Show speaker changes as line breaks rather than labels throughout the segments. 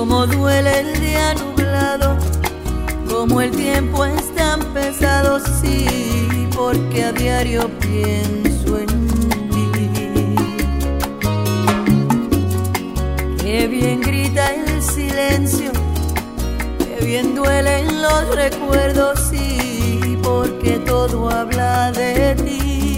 Cómo duele el día nublado, como el tiempo es tan pesado, sí, porque a diario pienso en ti. Qué bien grita el silencio, qué bien duelen los recuerdos, sí, porque todo habla de ti.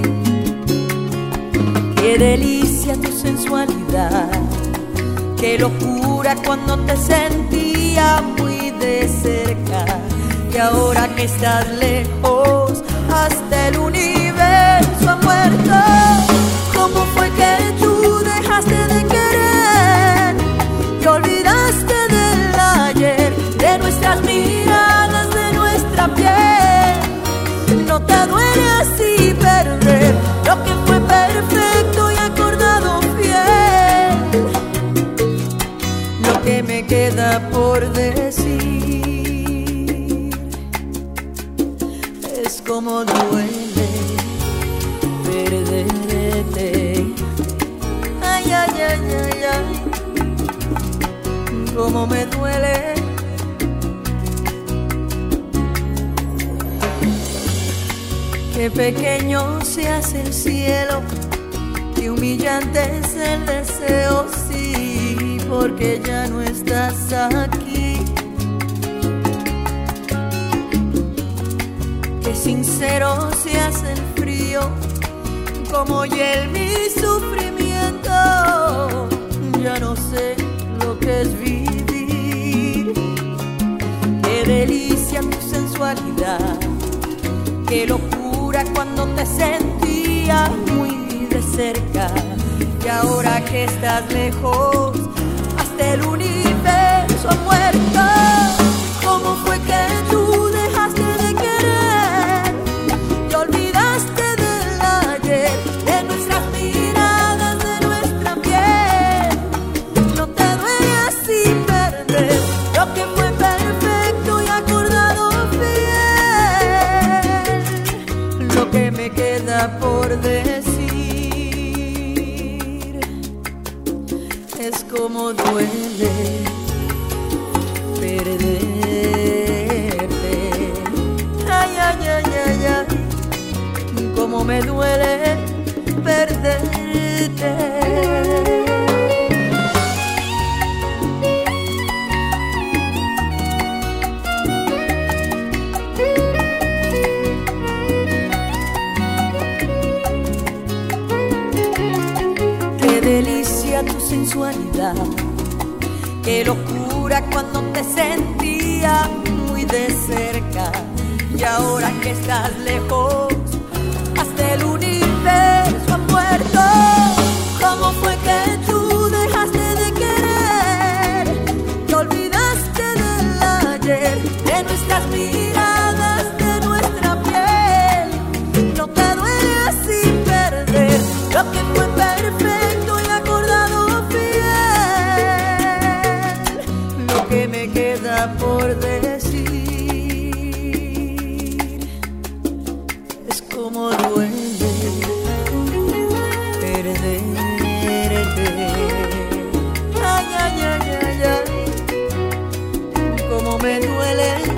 Qué delicia tu sensualidad, qué locura cuando te sentía muy de cerca. Y ahora que estás lejos, hasta el universo ha muerto. ¿Cómo fue que tú dejaste de querer y olvidaste del ayer, de nuestras miradas, de nuestra piel? No te duele así perder lo que fue perfecto y acordado fiel. Lo que me queda por decir es como duele perderte. Ay, ay, ay, ay, ay, cómo me duele. Qué pequeño se hace el cielo, qué humillante es el deseo, sí, porque ya no estás aquí. Qué sincero se hace el frío, como hiel mi sufrimiento. Ya no sé lo que es vivir. Qué delicia tu sensualidad, qué locura cuando te sentía muy de cerca. Y ahora que estás lejos, hasta el universo ha muerto. ¿Cómo fue que tú dejaste de querer y olvidaste del ayer, de nuestras miradas, de nuestra piel? No te duele así perder lo que fue perfecto y acordado fiel. Lo que me queda por decir es como duele perderte. Ay, ay, ay, ay, ay, como me duele perderte. Qué delicia tu sensualidad, qué locura cuando te sentía muy de cerca. Y ahora que estás lejos, hasta el universo ha muerto. ¿Cómo fue que tú dejaste de querer y olvidaste del ayer, de nuestras miradas, de nuestra piel? No te duele así perder lo que fue perfecto y acordado fiel. Lo que me queda por decir es como duele perderte. Ay, ay, ay, ay, ay, como me duele